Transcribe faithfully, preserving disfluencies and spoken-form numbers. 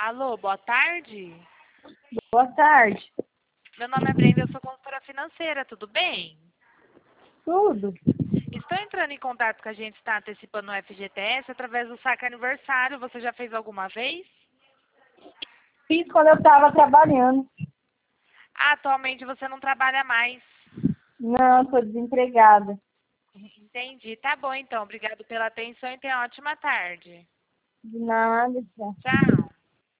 Alô, boa tarde. Boa tarde. Meu nome é Brenda, eu sou consultora financeira, tudo bem? Tudo. Estou entrando em contato com a gente, está antecipando o F G T S através do saque aniversário. Você já fez alguma vez? Fiz quando eu estava trabalhando. Ah, atualmente você não trabalha mais. Não, estou desempregada. Entendi. Tá bom, então. Obrigado pela atenção e tenha uma ótima tarde. De nada, tchau. Tchau.